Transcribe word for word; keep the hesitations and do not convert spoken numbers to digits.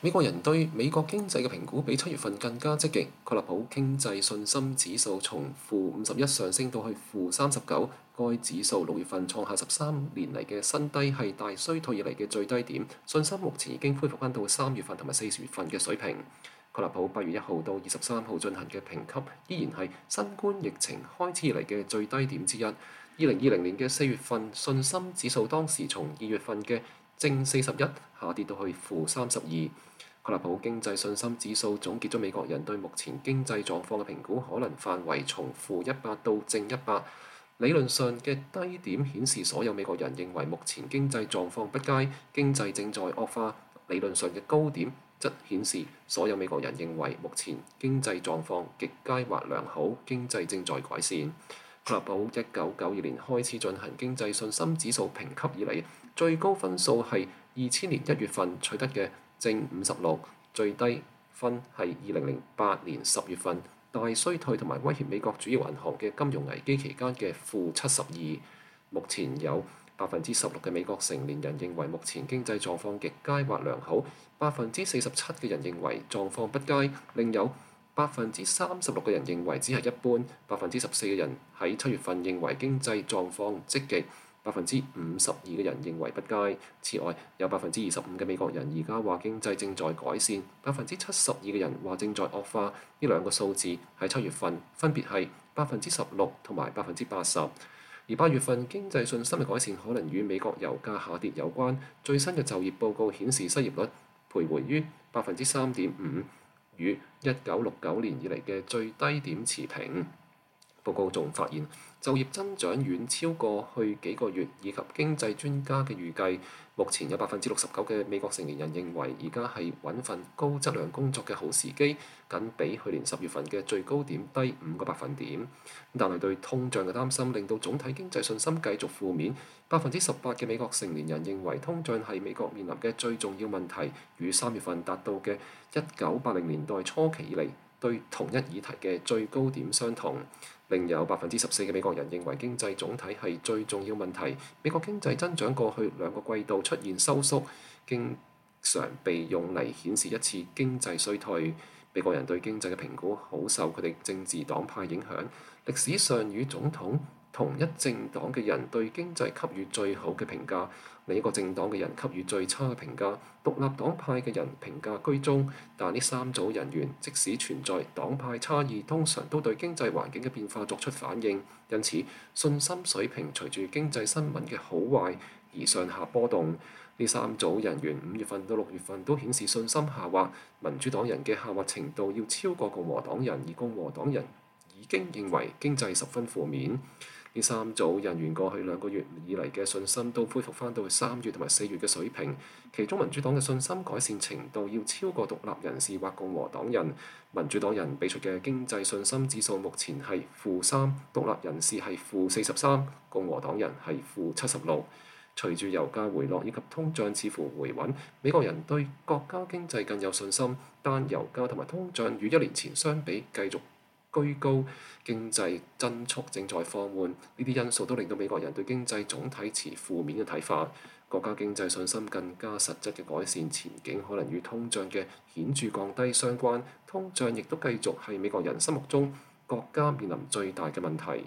美國人對美國經濟嘅評估比七月份更加積極，確立普經濟信心指數從負五十一上升到去負三十九，該指數六月份創下十三年嚟嘅新低，係大衰退以嚟嘅最低點。信心目前已經恢復翻到三月份同埋四月份嘅水平。確立普八月一號到二十三號進行嘅評級，依然係新冠疫情開始以嚟嘅最低點之一。二零二零年嘅四月份信心指數當時從二月份嘅正四十一下跌到去負三十二。確立普經濟信心指數總結咗美國人對目前經濟狀況嘅評估可能範圍從負一百到正一百。理論上嘅低點顯示所有美國人認為目前經濟狀況不佳，經濟正在惡化。理論上嘅高點則顯示所有美國人認為目前經濟狀況極佳或良好，經濟正在改善。確立普一九九二年開始進行經濟信心指數評級以嚟，最高分數係二千年一月份取得嘅正五十六，最低分係二零零八年十月份大衰退同埋威脅美國主要銀行嘅金融危機期間嘅負七十二。目前有百分之十六嘅美國成年人認為目前經濟狀況極佳或良好，百分之四十七嘅人認為狀況不佳，另有百分之三十六嘅人認為只係一般，百分之十四嘅人喺七月份認為經濟狀況積極，百分之五十二嘅人認為不佳。此外，有百分之二十五嘅美國人而家話經濟正在改善，百分之七十二嘅人話正在惡化。呢兩個數字喺七月份分別係百分之十六同埋百分之八十。而八月份經濟信心嘅改善可能與美國油價下跌有關。最新嘅就業報告顯示失業率徘徊於百分之三點五，與一九六九年以嚟嘅最低點持平。報告仲發現，就業增長遠超過去幾個月以及經濟專家嘅預計。目前有百分之六十九嘅美國成年人認為而家係揾份高質量工作嘅好時機，僅比去年十月份嘅最高點低五個百分點。但係對通脹嘅擔心令到總體經濟信心繼續負面。百分之十八嘅美國成年人認為通脹係美國面臨嘅最重要問題，與三月份達到嘅一九八零年代初期以嚟對同一議題嘅最高點相同。另有百分之十四嘅美國人認為經濟總體係最重要問題。美國經濟增長過去兩個季度出現收縮，經常被用嚟顯示一次經濟衰退。美國人對經濟嘅評估好受佢哋政治黨派影響。歷史上與總統同一政黨嘅人對經濟給予最好嘅評價，另一個政黨嘅人給予最差嘅評價。獨立黨派嘅人評價居中，但呢三組人員即使存在黨派差異，通常都對經濟環境嘅變化作出反應，因此信心水平隨住經濟新聞嘅好壞而上下波動。呢三組人員五月份到六月份都顯示信心下滑，民主黨人嘅下滑程度要超過共和黨人，而共和黨人已經認為經濟十分負面。呢三組人員過去兩個月以嚟嘅信心都恢復翻到三月同埋四月嘅水平，其中民主黨嘅信心改善程度要超過獨立人士或共和黨人。民主黨人俾出嘅經濟信心指數目前係負三，獨立人士係負四十三，共和黨人係負七十六。隨住油價回落以及通脹似乎回穩，美國人對國家經濟更有信心，但油價同埋通脹與一年前相比繼續居高，經濟增速正在放緩，呢啲因素都令到美國人對經濟總體持負面嘅睇法。國家經濟信心更加實質嘅改善前景，可能與通脹嘅顯著降低相關。通脹亦都繼續係美國人心目中國家面臨最大嘅問題。